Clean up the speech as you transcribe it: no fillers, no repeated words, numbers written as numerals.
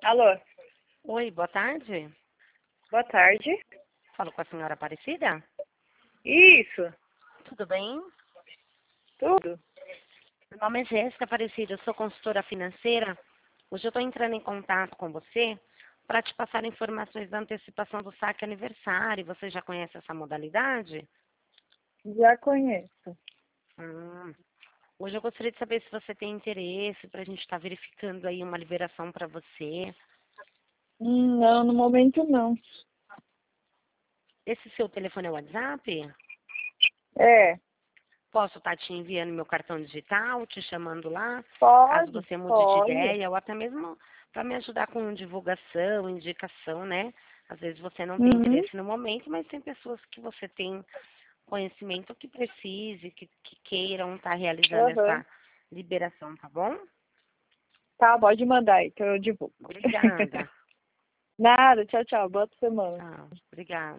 Alô, Oi, boa tarde. boa tarde. Falo com a senhora Aparecida? Isso, Tudo bem? tudo. Meu nome é Jéssica Aparecida, eu sou consultora financeira. Hoje eu estou entrando em contato com você para te passar informações da antecipação do saque aniversário. Você já conhece essa modalidade? Já conheço. Hum. Hoje eu gostaria de saber se você tem interesse para a gente estar verificando aí uma liberação para você. Não, no momento não. Esse seu telefone é o WhatsApp? É, Posso estar te enviando meu cartão digital, te chamando lá, caso pode, você mude de pode. ideia, ou até mesmo para me ajudar com divulgação, indicação, né? Às vezes você não tem Uhum, interesse no momento, mas tem pessoas que você tem conhecimento que precise, que queiram estar realizando aham. essa liberação, tá bom? Tá, pode mandar aí, que eu divulgo. Obrigada. Nada, tchau, tchau. Boa semana. Tchau. Obrigada.